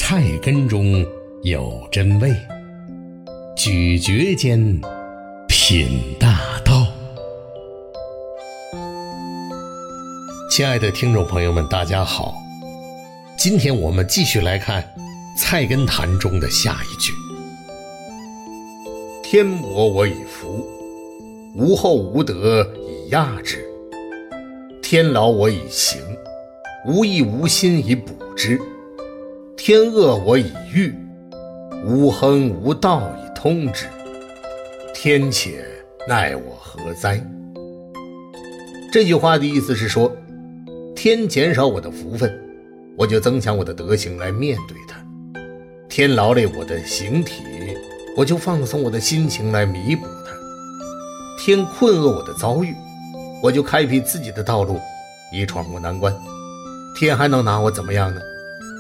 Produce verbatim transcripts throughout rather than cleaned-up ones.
菜根中有真味，咀嚼间品大道。亲爱的听众朋友们，大家好，今天我们继续来看《菜根谭》中的下一句：天磨我以服，无后无德以压之；天劳我以行，无益无心以补之；天恶我以御，无亨无道以通之。天且奈我何哉？这句话的意思是说，天减少我的福分，我就增强我的德行来面对它；天劳累我的形体，我就放松我的心情来弥补它；天困厄我的遭遇，我就开辟自己的道路以闯过难关。天还能拿我怎么样呢？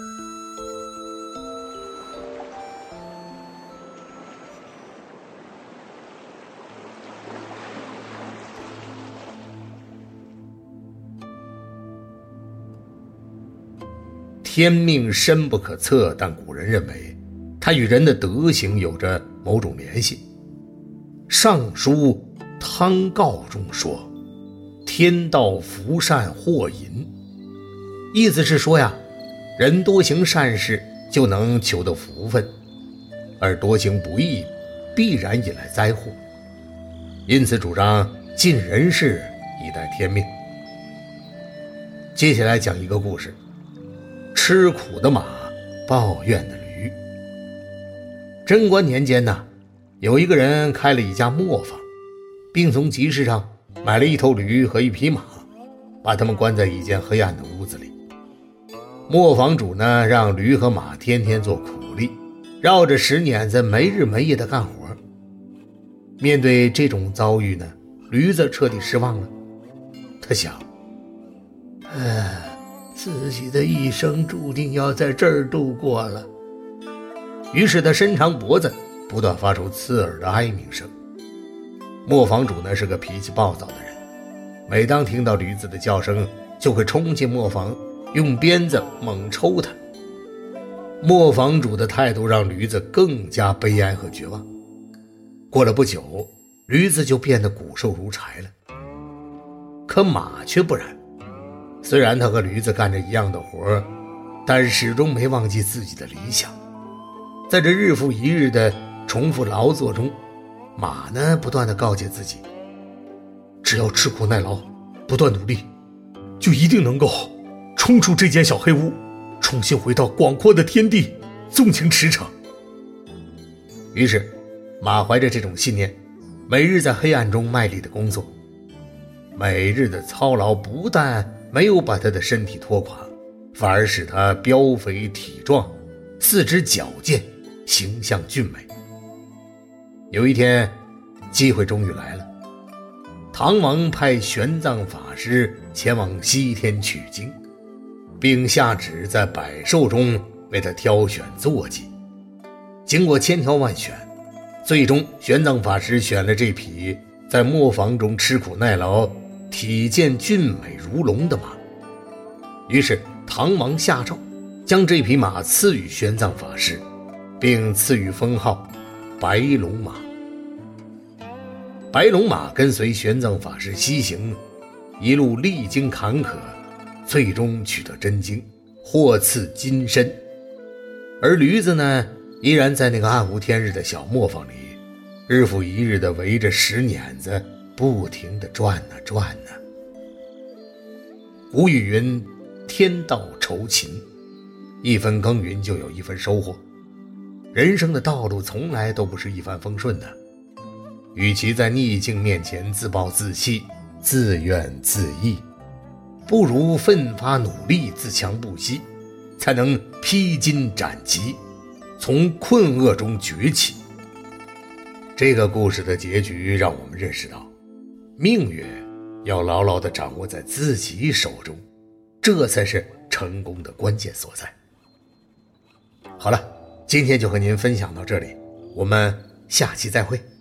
天命深不可测，但古人认为它与人的德行有着某种联系。尚书汤诰中说，天道福善祸淫，意思是说呀，人多行善事就能求得福分，而多行不义必然引来灾祸，因此主张尽人事以待天命。接下来讲一个故事，吃苦的马，抱怨的驴。贞观年间呢，有一个人开了一家磨坊，并从集市上买了一头驴和一匹马，把他们关在一间黑暗的屋子里。磨坊主呢，让驴和马天天做苦力，绕着石碾子没日没夜的干活。面对这种遭遇呢，驴子彻底失望了。他想，唉，自己的一生注定要在这儿度过了。于是他伸长脖子，不断发出刺耳的哀鸣声。磨坊主呢，是个脾气暴躁的人，每当听到驴子的叫声，就会冲进磨坊，用鞭子猛抽它。磨坊主的态度让驴子更加悲哀和绝望。过了不久，驴子就变得骨瘦如柴了。可马却不然，虽然他和驴子干着一样的活，但始终没忘记自己的理想。在这日复一日的重复劳作中，马呢不断地告诫自己，只要吃苦耐劳，不断努力，就一定能够冲出这间小黑屋，重新回到广阔的天地，纵情驰骋。于是马怀着这种信念，每日在黑暗中卖力的工作。每日的操劳不但没有把他的身体拖垮，反而使他膘肥体壮，四肢矫健，形象俊美。有一天，机会终于来了，唐王派玄奘法师前往西天取经，并下旨在百兽中为他挑选坐骑。经过千挑万选，最终玄奘法师选了这匹在磨坊中吃苦耐劳，体健俊美如龙的马。于是唐王下诏，将这匹马赐予玄奘法师，并赐予封号白龙马。白龙马跟随玄奘法师西行，一路历经坎坷，最终取得真经，获赐金身。而驴子呢，依然在那个暗无天日的小磨坊里，日复一日地围着石碾子不停地转啊转啊。古语云，天道酬勤，一分耕耘就有一分收获。人生的道路从来都不是一帆风顺的，与其在逆境面前自暴自弃，自怨自艾，不如奋发努力，自强不息，才能披荆斩棘，从困厄中崛起。这个故事的结局让我们认识到，命运要牢牢地掌握在自己手中，这才是成功的关键所在。好了，今天就和您分享到这里，我们下期再会。